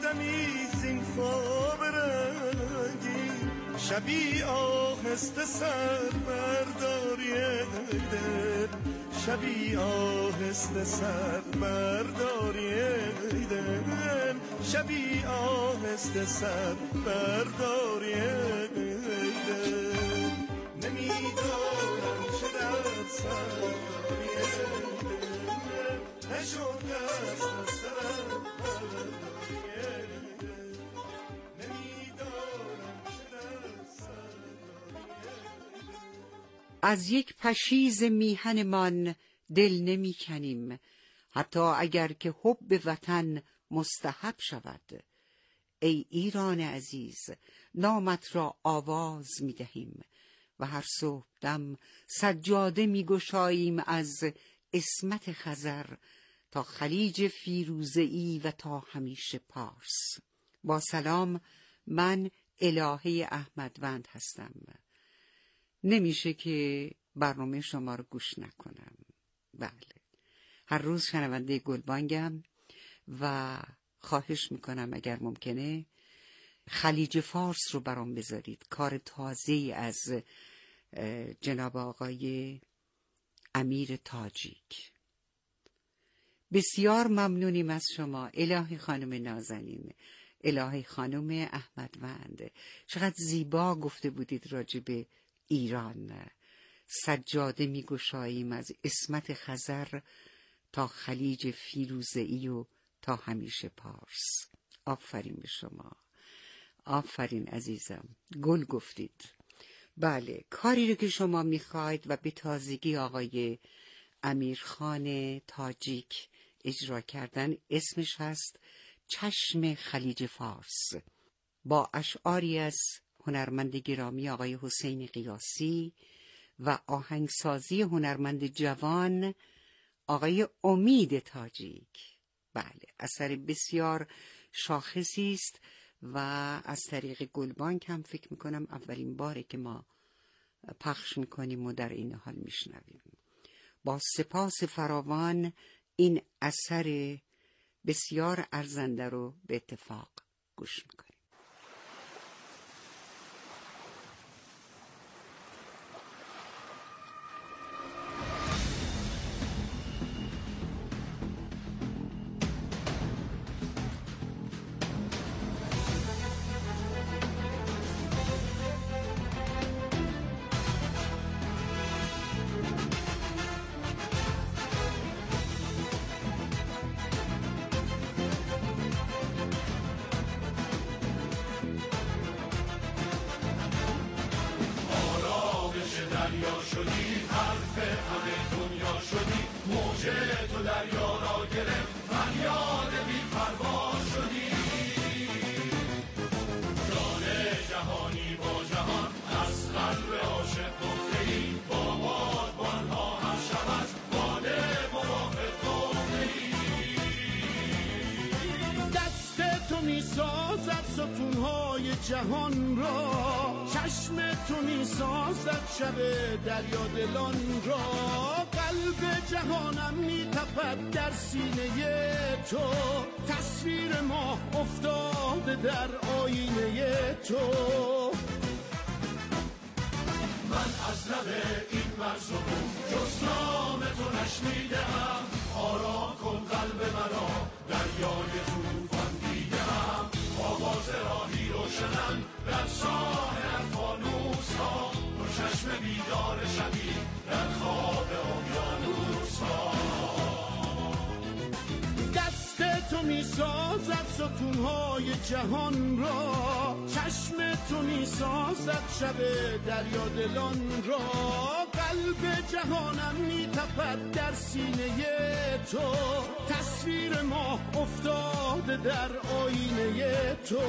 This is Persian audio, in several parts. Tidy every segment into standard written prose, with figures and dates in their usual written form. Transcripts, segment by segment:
دمی زین خواب رنگی، شبی آهسته سر برداری دل، شبی آهسته سر برداری دل، شبی آهسته سر برداری دل. نمیدونم چه در سر داری دل، نشده از سرم برداری دل. نمیدونم چه در سر داری دل. از یک پشیز میهنمان دل نمی کنیم، حتی اگر که حب وطن مستحب شود. ای ایران عزیز، نامت را آواز می دهیم و هر صبح دم سجاده می گشاییم از عصمت خزر تا خلیج فیروزه‌ای و تا همیشه پارس. با سلام، من الهه احمدوند هستم. نمیشه که برنامه شما رو گوش نکنم. بله، هر روز شنونده گلبانگم و خواهش میکنم اگر ممکنه خلیج فارس رو برام بذارید. کار تازه‌ای از جناب آقای امیر تاجیک. بسیار ممنونیم از شما الهه خانم نازنین، الهه خانم احمدوند. چقدر زیبا گفته بودید راجع به ایران. سجاده می گشاییم از عصمت خزر تا خلیج فیروزه‌ای و تا همیشه پارس. آفرین به شما، آفرین عزیزم، گل گفتید. بله، کاری رو که شما میخواید و به تازگی آقای امیرخان تاجیک اجرا کردن اسمش هست چشم خلیج فارس، با اشعاری از هنرمند گرامی آقای حسین قیاسی و آهنگسازی هنرمند جوان آقای امید تاجیک. بله، اثر بسیار شاخصی است و از طریق گلبانک هم فکر میکنم اولین باره که ما پخش میکنیم و در این حال میشنویم. با سپاس فراوان این اثر بسیار ارزنده رو به اتفاق گوش میکنیم. دریا شدی، حرف همه دنیا شدی، موج تو دریا را گرفت، فریاد بی پروا شدی. جان جهانی با جهان از قلب عاشق گفته‌ای، با بادبان‌ها هم شب از باده موافق گفته‌ای. دست تو می‌سازد ستون‌های جهان را، چشم تو می‌سازد شب دریا دلان را. قلب جهانم می‌تپد در سینه تو، تصویر ما افتاده در آینه تو. من از لب این مرز و بوم جز نام تو نشنیدم، آرام کن قلب مرا دریای طوفان دیدم. آواز راهی روشنم در ساحل فانوس ها، دو چشم بیدار شبی در خواب اقیانوس ها. دست تو میسازد ستونهای جهان را، چشم تو میسازد شب دریا دلان را. قلب جهانم میتپد در سینه تو، تصویر ما افتاده در آینه تو.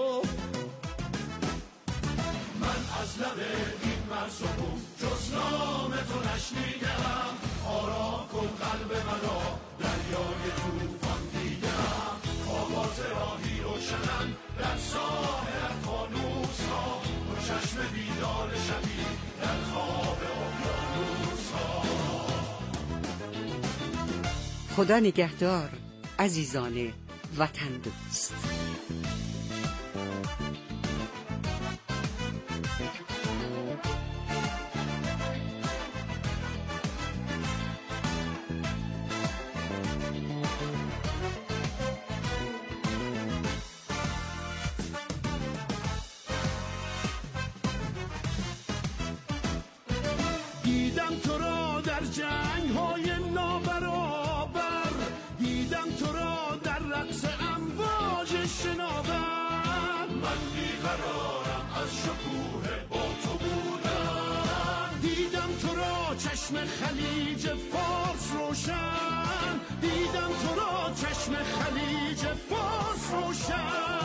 من از لب این مرز و بوم جز نام تو نشنیدم، آرام کن قلب مرا دریای طوفان دیدم. آواز راهی روشنم در ساحل فانوس ها، دو چشم بیدار شبی در خواب اقیانوس ها. خدا نگهدار عزیزان وطن دوست. جنگ‌های نابرابر، دیدم تو را در رقص امواج شناور. من بیقرارم از شکوه با تو بودن، دیدم تو را چشم خلیج فارس روشن، دیدم تو را چشم خلیج فارس روشن.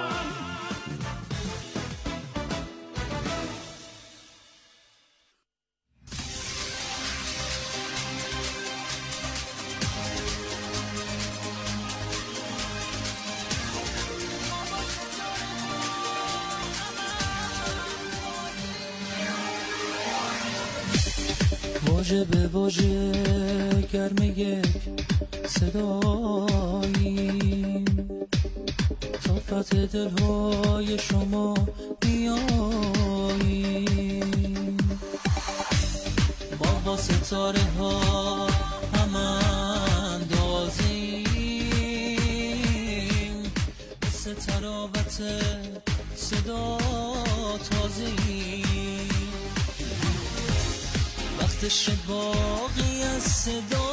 واژه به واژه گرم یک صداییم، تا فتح دلهای شما بیاییم. با ستاره ها هم اندازیم، مثل تراوت صدا تازه‌ایم. وقتش باقی از صدا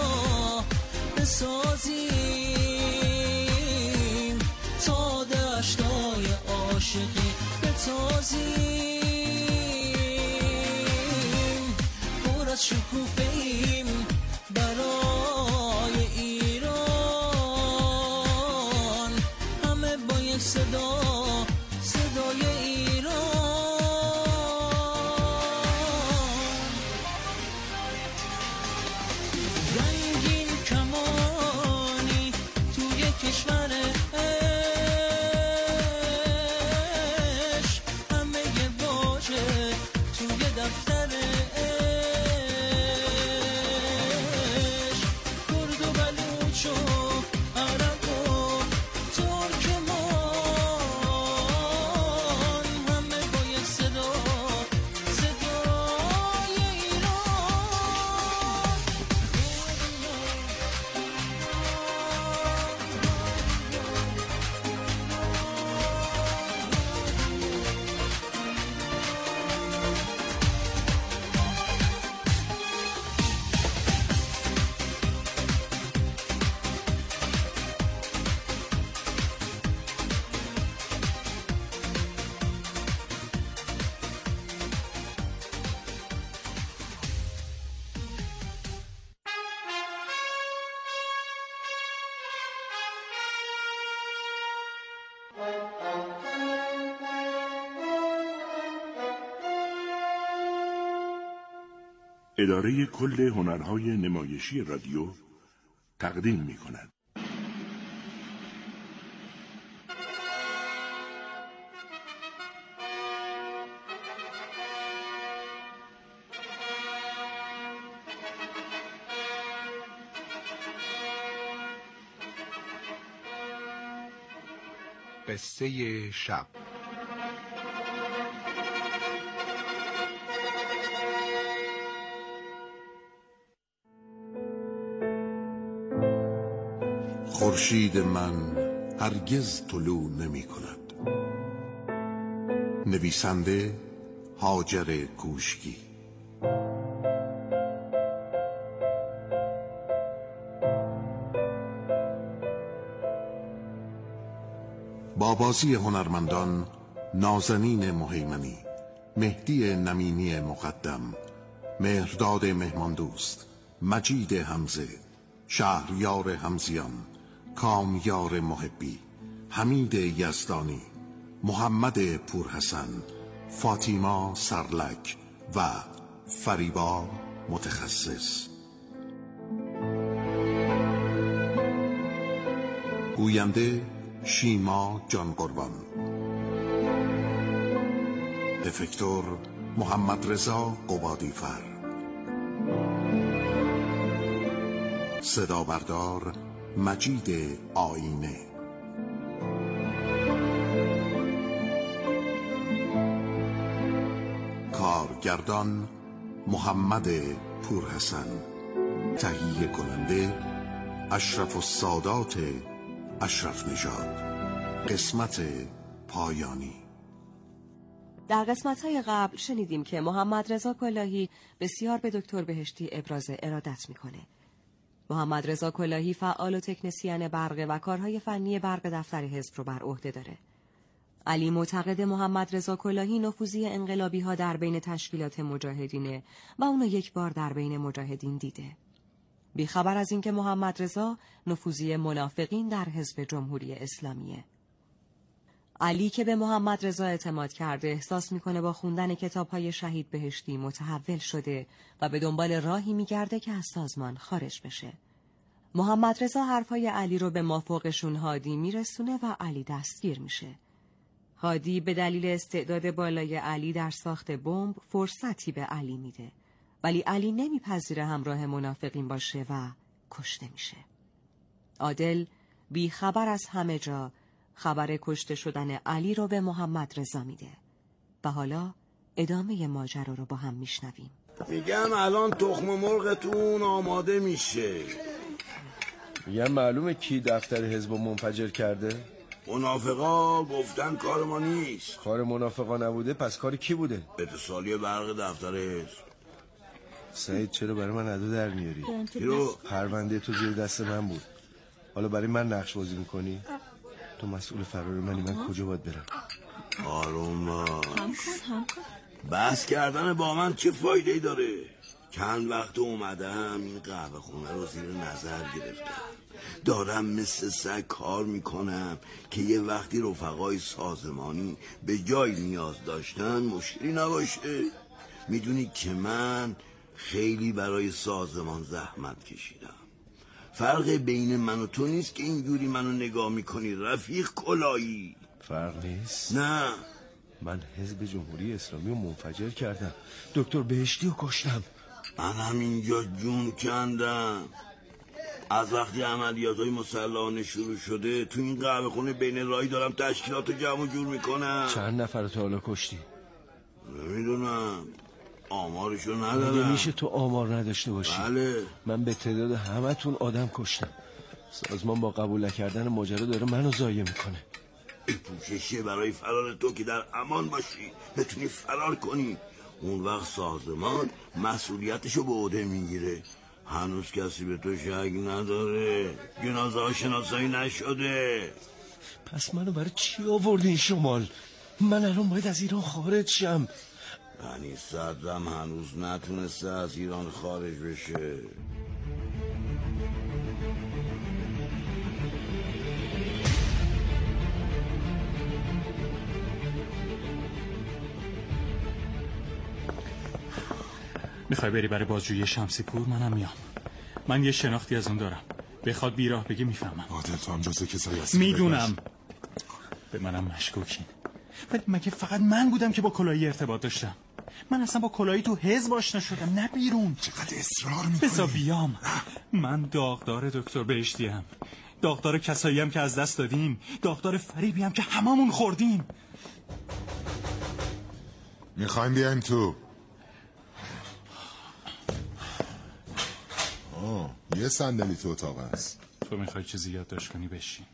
بسازیم، تا دشتای عاشقی بتازیم. پر از شکوفه‌ایم برای ایران، همه با یک صدا، صدای ایران. رنگین کمانی توی کشور عشق، همه یه واژه توی دفتر عشق. کرد و بلوچ و عرب و ترکمان، همه با یک صدا، صدای ایران. اداره کل هنرهای نمایشی رادیو تقدیم می‌کند. قصه شب. خورشید من هرگز طلوع نمی کند. نویسنده هاجر کوشکی. با بازی هنرمندان نازنین مهیمنی، مهدی نمینی مقدم، مهرداد مهماندوست، مجید حمزه، شهریار حمزیان، کامیار محبی، حمید یزدانی، محمد پورحسن، فاطیما سرلک و فریبا متخصص. گوینده شیما جان قربان. افکتور محمد رضا قبادیفر. صدا بردار مجید آینه. کارگردان محمد پورحسن. تهیه کننده اشرف السادات اشرف نژاد. قسمت پایانی. در قسمت‌های قبل شنیدیم که محمد رضا کلاهی بسیار به دکتر بهشتی ابراز ارادت میکنه. محمد رضا کلاهی فعال و تکنسین برق و کارهای فنی برق دفتر حزب رو بر عهده داره. علی معتقد محمد رضا کلاهی نفوذی انقلابی‌ها در بین تشکیلات مجاهدینه و اونو یک بار در بین مجاهدین دیده. بیخبر از اینکه محمد رضا نفوذی منافقین در حزب جمهوری اسلامیه. علی که به محمد رضا اعتماد کرده احساس میکنه با خوندن کتاب‌های شهید بهشتی متحول شده و به دنبال راهی میگرده که از سازمان خارج بشه. محمد رضا حرفای علی رو به مافوقشون هادی میرسونه و علی دستگیر میشه. هادی به دلیل استعداد بالای علی در ساخت بمب فرصتی به علی میده، ولی علی نمیپذیره همراه منافقین باشه و کشته میشه. عادل بی خبر از همه جا خبر کشته شدن علی رو به محمد رضا میده و حالا ادامه ماجرا رو با هم میشنویم. میگم الان تخم مرغتون آماده میشه. میگم معلومه کی دفتر حزب منفجر کرده؟ منافقا گفتن کار ما نیست. کار منافقا نبوده پس کار کی بوده؟ اتصالی برق دفتر حزب. سعید چرا برای من ادا در میاری؟ رو پرونده تو زیر دست من بود، حالا برای من نقش بازی میکنی؟ تو مسئول فرار منی، من کجا باید برم؟ آروم باش. بحث کردن با من چه فایده‌ای داره؟ چند وقت اومدم این قهوه خونه رو زیر نظر گرفتم، دارم مثل سگ کار میکنم که یه وقتی رفقای سازمانی به جای نیاز داشتن مشکلی نباشه. میدونی که من خیلی برای سازمان زحمت کشیدم. فرق بین من و تو نیست که اینجوری منو نگاه میکنی رفیق کلاهی. فرق نیست؟ نه، من حزب جمهوری اسلامی رو منفجر کردم، دکتر بهشتی رو کشتم. منم اینجا جون کندم. از وقتی عملیاتای مسلحانه شروع شده تو این قهوه خونه بین راهی دارم تشکیلاتو جمع جور میکنم. چند نفر تا حالا کشتی؟ نمیدونم، آمارشو ندارم. میشه تو آمار نداشته باشی؟ بله. من به تعداد همتون آدم کشتم. سازمان با قبول نکردن ماجرا داره منو ضایع میکنه. این پوششه برای فرار تو که در امان باشی، بتونی فرار کنی. اون وقت سازمان مسئولیتشو به عهده میگیره. هنوز کسی به تو شک نداره، جنازه ها شناسایی نشده. پس منو برای چی آوردین شمال؟ من الان باید از ایران خارج شم. بنی صدرم هنوز نتونسته از ایران خارج بشه. میخوای بری برای بازجویی شمسی پور؟ منم میام. من یه شناختی از اون دارم، بخواد بیراه بگی میفهمم. عادل تو هم جزو کسایی هستی. میدونم به منم مشکوکین، ولی مگه فقط من بودم که با کلاهی ارتباط داشتم؟ من اصلا با کلاهی تو حزب آشنا شدم، نه بیرون. چقدر اصرار میکنی؟ بذار بیام. من داغدار دکتر بهشتیم، داغدار کساییم که از دست دادیم، داغدار فریبیم که هممون خوردیم. میخوایم بیایم تو. یه صندلی تو اتاق است. تو میخوای چیزی یادداشت کنی بشین.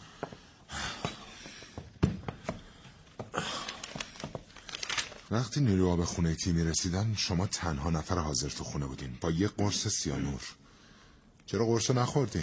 وقتی نیروها به خونه تیمی رسیدن شما تنها نفر حاضر تو خونه بودین با یه قرص سیانور. چرا قرصو نخوردین؟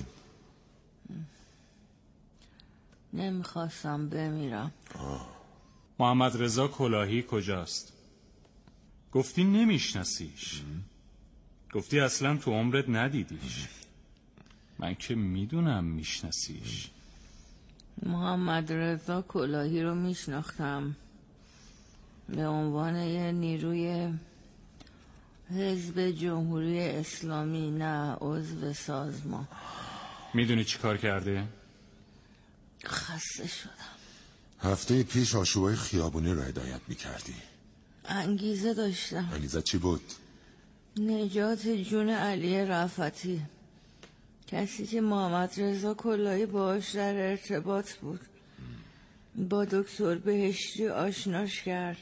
نمیخواستم بمیرم. محمد رضا کلاهی کجاست؟ گفتی نمیشناسیش، گفتی اصلا تو عمرت ندیدیش. من که میدونم میشناسیش. محمد رضا کلاهی رو میشناختم به عنوان یه نیروی حزب جمهوری اسلامی، نه عضو سازمان. میدونی چی کار کرده؟ خسته شدم. هفته پیش آشوبای خیابونی رو هدایت میکردی. انگیزه داشتم. انگیزه چی بود؟ نجات جون علی رفعتی، کسی که محمد رضا کلاهی باهاش در ارتباط بود. با دکتر بهشتی آشناش کرد،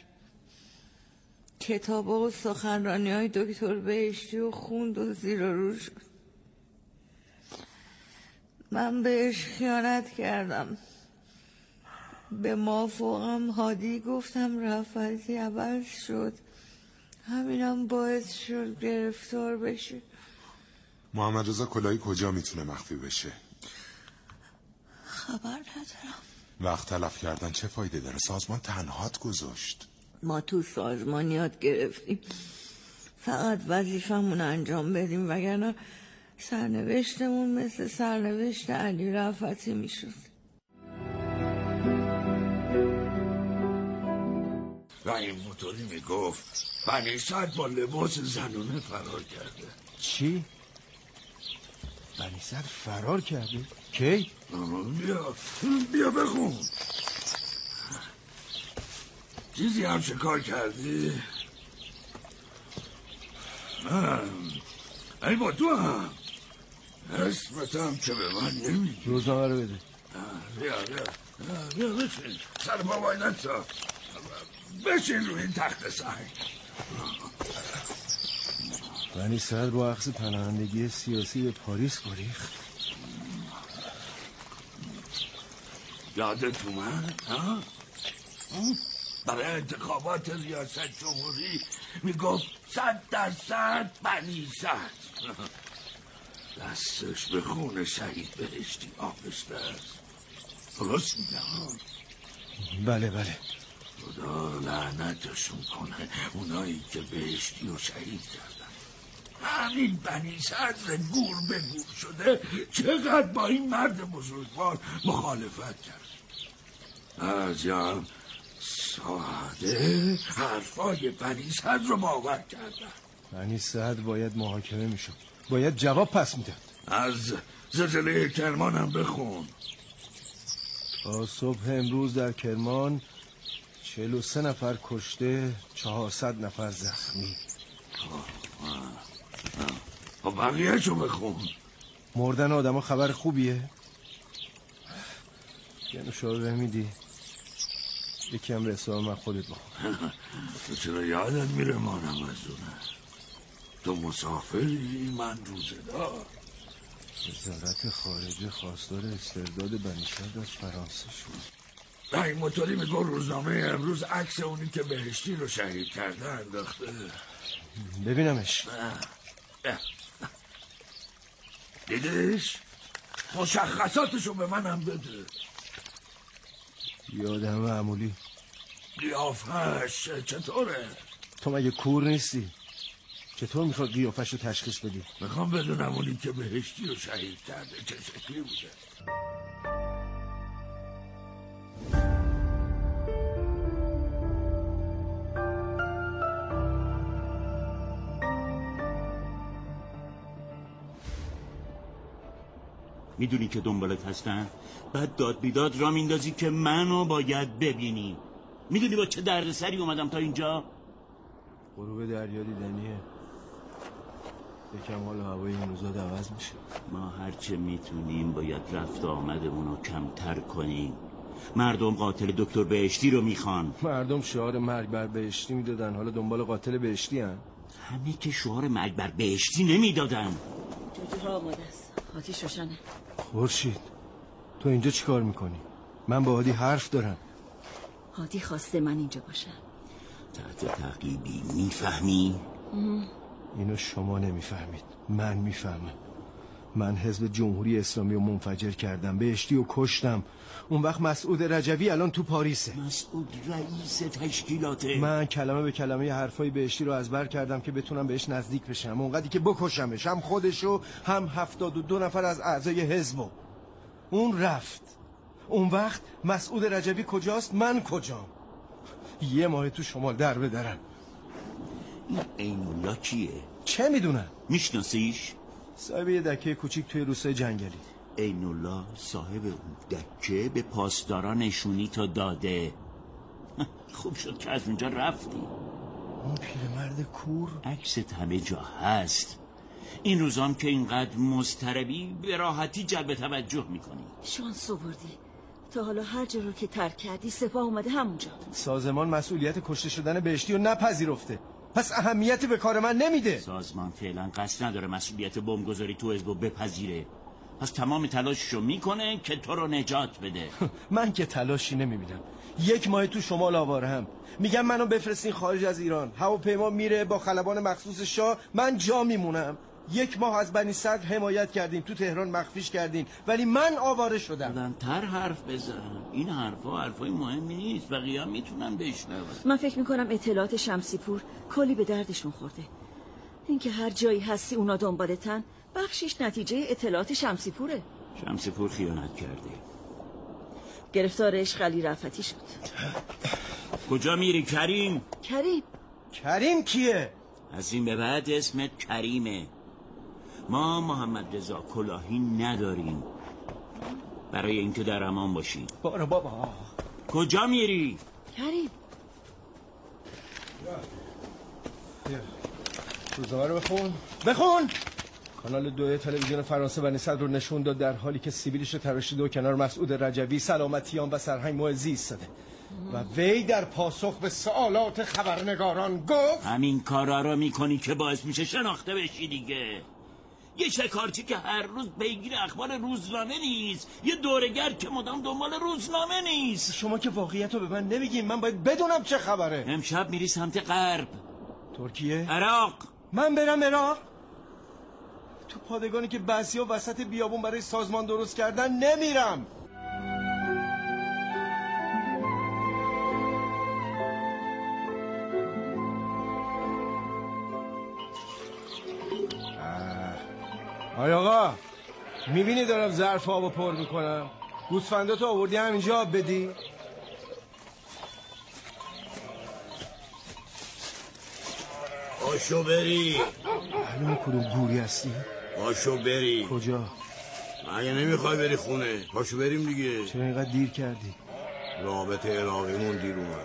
کتاب و سخنرانی های دکتر بهشتی رو خوند و زیر و رو شد. من بهش خیانت کردم، به مافوقم هادی گفتم رفعتی عوض شد، همینم باعث شد گرفتار بشه. محمد رضا کلاهی کجا میتونه مخفی بشه؟ خبر ندارم. وقت تلف کردن چه فایده داره؟ سازمان تنهات گذاشت. ما تو سازمان یاد گرفتیم فقط وظیفمون انجام بدیم، وگرنه سرنوشتمون مثل سرنوشت علی رفعتی میشد. و این موتوری میگفت بنی سعد با لباس زنونه فرار کرده. چی؟ بنی سعد فرار کرده؟ کی؟ بیا بخون. چیزی هم شکار کردی؟ ای با تو هم اسمت هم که به من نمیگی. روزنامه رو بده. بیا بشین سر بابای نسا، بشین روی این تخت سنگ. بنی سعد با اخذ پناهندگی سیاسی به پاریس گریخت. یادت اومد؟ برای انتخابات ریاست جمهوری میگفت 100% بنی سعد. دستش به خون شهید بهشتی آغشته است. درست میگم؟ بله. خدا لعنتشون کنه اونایی که بهشتی و شهید کردن. همین بنی صدر گور به گور شده چقدر با این مرد بزرگوار مخالفت کرد. بعضیم ساده حرفای بنی صدر رو باور کردن. بنی صدر باید محاکمه میشد، باید جواب پس میداد. از زلزله کرمان هم بخون. تا صبح امروز در کرمان 43 نفر کشته، 400 نفر زخمی. بقیه شو بخون. مردن آدم ها خبر خوبیه؟ یه نوشابه میدی؟ یکی هم رسال من خودت بخون. تو چرا یادت میره مانم از اونه؟ تو مسافری، من روزدار. وزارت خارجه خواستار استرداد بنی صدر از فرانسه شد. این موتوری میگو روزنامه امروز عکس اونی که بهشتی رو شهید کرده انداخته. ببینمش. دیدیش؟ مشخصاتشو به منم بده. یادم معمولی. قیافش چطوره؟ تو مگه کور نیستی؟ چطور میخواد قیافش رو تشخیص بدی؟ میخوام بدونم اونی که بهشتی رو شهید کرده چه شکلی بوده. میدونی که دنبالت هستن؟ بعد داد بیداد را میندازی که منو باید ببینی. میدونی با چه دردسری اومدم تا اینجا؟ غروب دریا دیدنیه. یکم حال هوای این روزا عوض میشه. ما هرچه میتونیم باید رفت آمدمونو کمتر کنیم. مردم قاتل دکتر بهشتی رو میخوان. مردم شعار مرگ بر بهشتی میدادن، حالا دنبال قاتل بهشتی هن. همه که شعار مرگ بر بهشتی نمیدادن. جوجه را آماده است، آتیش روشنه. خورشید تو اینجا چی کار میکنی؟ من با هادی حرف دارم. هادی خواسته من اینجا باشم. تحت تعقیبی، میفهمی؟ اینو شما نمیفهمید، من میفهمم. من حزب جمهوری اسلامی رو منفجر کردم، بهشتی رو کشتم. اون وقت مسعود رجوی الان تو پاریسه. مسعود رئیس تشکیلاته. من کلمه به کلمه حرفای بهشتی رو ازبر کردم که بتونم بهش نزدیک بشم، اونقدری که بکشمش، هم خودشو هم 72 نفر از اعضای حزبو. اون رفت. اون وقت مسعود رجوی کجاست؟ من کجام؟ یه ماه تو شمال در بدرم. این عین‌الله کیه؟ چه میدونم؟ میشناسیش؟ صاحب یه دکه کوچیک توی روستای جنگلی. عین‌الله صاحب اون دکه به پاسداران نشونی تا داده. خوب شد که از اونجا رفتی. اون پیرمرد کور عکست همه جا هست. این روزام که اینقدر مضطربی به راحتی جلب توجه میکنی. شانس آوردی، تا حالا هر جا رو که ترک کردی سپاه اومده همونجا. سازمان مسئولیت کشته شدن بهشتی رو نپذیرفته، پس اهمیتی به کار من نمیده. سازمان فعلا قصد نداره مسئولیت بمبگذاری تو حزب بپذیره. پس تمام تلاششو میکنه که تو رو نجات بده. من که تلاشی نمیبینم. 1 ماه تو شمال آواره‌ام. میگم منو بفرستین خارج از ایران. هواپیما میره با خلبان مخصوص شاه، من جا میمونم. 1 ماه از بنی صدر حمایت کردیم، تو تهران مخفیش کردین، ولی من آواره شدم. تر حرف بزن. این حرفای مهمی نیست، بقیه هم میتونن بشنون. من فکر میکنم اطلاعات شمسی پور کلی به دردشون خورده. اینکه هر جایی هستی اونا دنبالتن، بخشش نتیجه اطلاعات شمسی پوره. شمسی پور خیانت کرده. گرفتارش علی رفعتی شد. کجا میری کریم؟ کریم کیه؟ از این به بعد اسمت کریمه. ما محمد رضا کلاهی نداریم برای اینکه در امان باشی. بارو بابا. کجا میری؟ کریم روزنامه رو بخون. کانال 2 تلویزیون فرانسه بنی صدر رو نشون داد در حالی که سیبیلش رو تراشیده و کنار مسعود رجبی، سلامتیان و سرهنگ معزی ایستاده و وی در پاسخ به سوالات خبرنگاران گفت همین کارا رو میکنی که باعث میشه شناخته بشی دیگه. یه شکارچی که هر روز پیگیر اخبار روزنامه نیست، یه دورگر که مدام دنبال روزنامه نیست. شما که واقعیت رو به من نمیگین، من باید بدونم چه خبره. امشب میری سمت غرب. ترکیه؟ عراق. من برم عراق؟ تو پادگانی که بعضیا وسط بیابون برای سازمان درست کردن نمیرم. آی آقا، میبینی دارم ظرف آبو پر میکنم؟ گوسفنداتو آوردی همینجا آب بدی؟ پاشو بری. معلومه کدوم گوری هستی؟ پاشو بری. کجا؟ مگه نمیخوای بری خونه؟ پاشو بریم دیگه. چرا اینقدر دیر کردی؟ رابطه عراقیمون دیر اومد.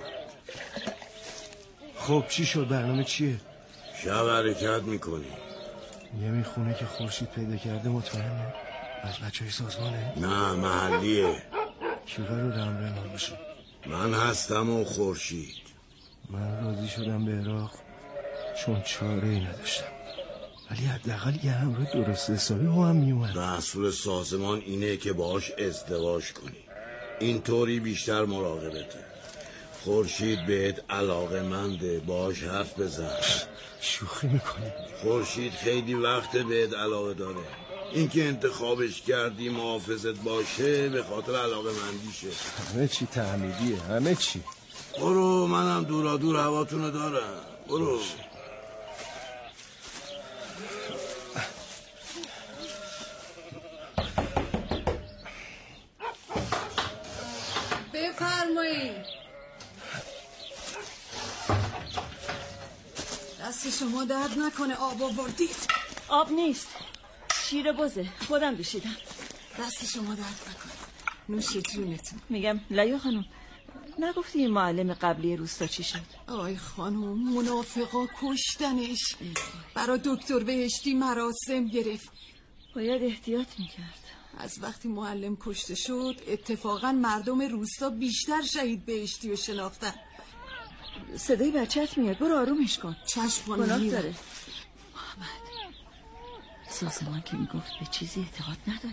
خب چی شد؟ برنامه چیه؟ شب حرکت میکنی. یه خونه که خورشید پیدا کرده مطمئنه؟ از بچه‌های سازمانه؟ نه محلیه. کی قراره امرنال بشه؟ من هستم و خورشید. من راضی شدم به عراق چون چاره ای نداشتم، ولی حداقل یه همراه درست حسابی با هم میومد. دستور سازمان اینه که باهاش ازدواج کنی، اینطوری بیشتر مراقبته. خورشید بهت علاقه‌منده، باهاش حرف بزن. شوخی میکنی؟ خورشید خیلی وقت بهت علاقه داره. اینکه انتخابش کردی محافظت باشه به خاطر علاقه‌مندیشه. همه چی تحمیدیه، همه چی. برو، منم دورا دور هواتونو دارم. برو. بفرمایید. دست شما درد نکنه. آب آوردید؟ آب نیست، شیر بزه، خودم دوشیدم. دست شما درد نکنه. نوش جونتون. میگم لیا خانم، نگفتی این معلم قبلی روستا چی شد؟ آی خانم، منافقا کشتنش. برای دکتر بهشتی مراسم گرفت. باید احتیاط میکرد. از وقتی معلم کشته شد اتفاقا مردم روستا بیشتر شهید بهشتی رو شناختن. صدای بچه‌ت میاد، برو آرومش کن. چشم گناه میرم. داره. محمد، سازمان که میگفت به چیزی اعتقاد نداره.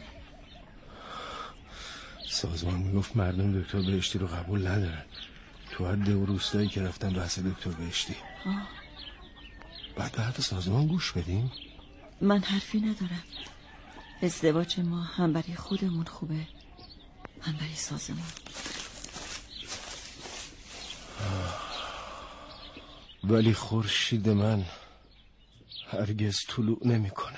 سازمان میگفت مردم دکتر بهشتی رو قبول ندارن. تو حد و روستایی که رفتن بحث دکتر بهشتی. بعد به حرف سازمان گوش بدیم؟ من حرفی ندارم. ازدواج ما هم برای خودمون خوبه، هم برای سازمان. ولی خورشید من هرگز طلوع نمیکنه.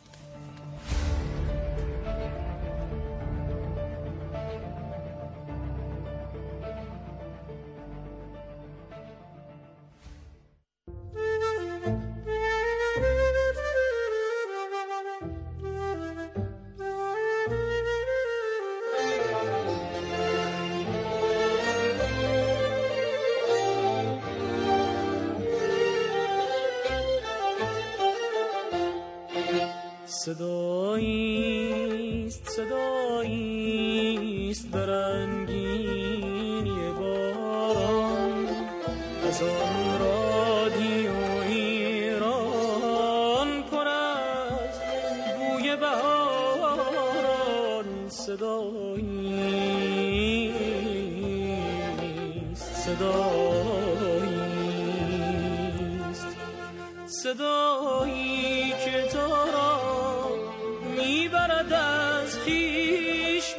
صداییست برنگینی باران از آن رادیو ایران پر از بوی بهاران. صدایی که تو را میبرد از خویش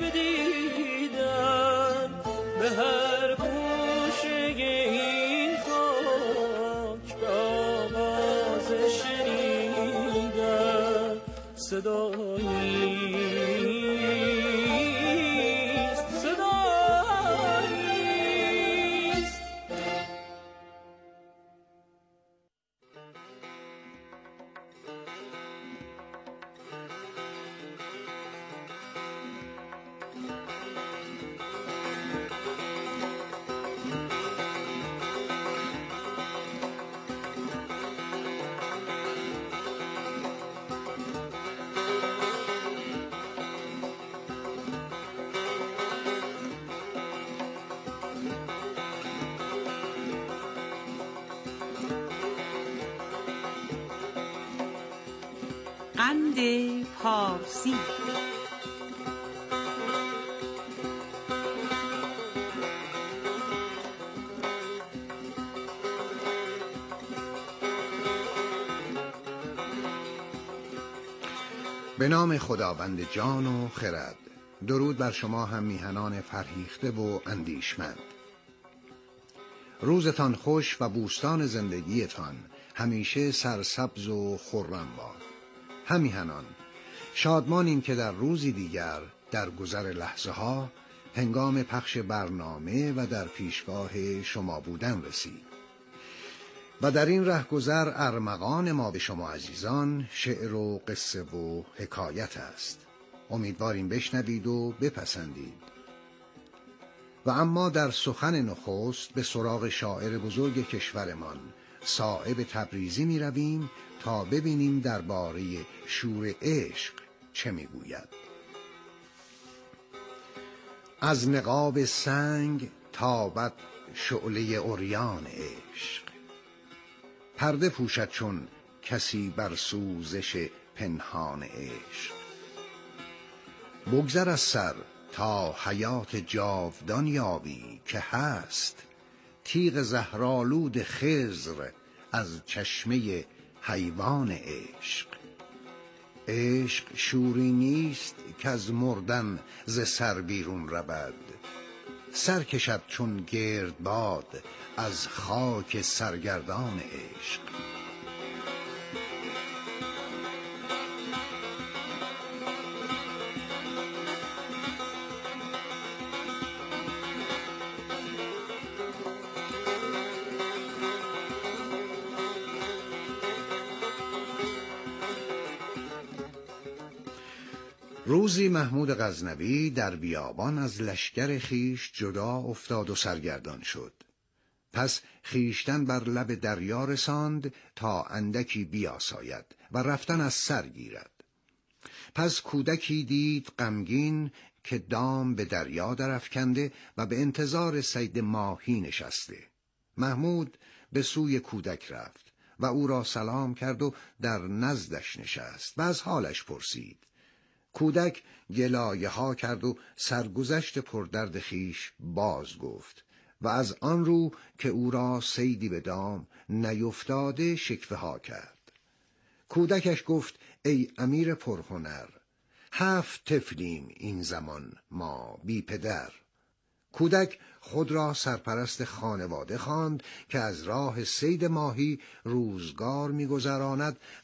بدیدن به هر گوشه این خاک به آواز شنیدن صداییست صداییست. قند پارسی. به نام خداوند جان و خرد. درود بر شما هم میهنان فرهیخته و اندیشمند. روزتان خوش و بوستان زندگیتان همیشه سرسبز و خرم باد. همیهنان شادمانیم که در روزی دیگر در گذر لحظه ها هنگام پخش برنامه و در پیشگاه شما بودن رسید و در این رهگذر ارمغان ما به شما عزیزان شعر و قصه و حکایت است. امیدواریم بشنوید و بپسندید. و اما در سخن نخست به سراغ شاعر بزرگ کشورمان صائب تبریزی می رویم تا ببینیم درباره شور عشق چه می گوید. از نقاب سنگ تابد شعله عریان عشق، پرده پوشد چون کسی بر سوزش پنهان عشق. بگذر از سر تا حیات جاودان یابی که هست تیغ زهرآلود خضر از چشمه حیوان عشق. عشق شوری نیست که از مردن ز سر بیرون رود، سر کشد چون گردباد از خاک سرگردان عشق. روزی محمود غزنوی در بیابان از لشکر خیش جدا افتاد و سرگردان شد. پس خیشتن بر لب دریا رساند تا اندکی بیاساید و رفتن از سر گیرد. پس کودکی دید غمگین که دام به دریا درافکنده و به انتظار صید ماهی نشسته. محمود به سوی کودک رفت و او را سلام کرد و در نزدش نشست و از حالش پرسید. کودک گلایه ها کرد و سرگذشت پردرد خیش باز گفت و از آن رو که او را صیدی به دام نیفتاده شکوه ها کرد. کودکش گفت ای امیر پرهنر، 7 طفلیم این زمان ما بی پدر. کودک خود را سرپرست خانواده خواند که از راه صید ماهی روزگار می‌گذراند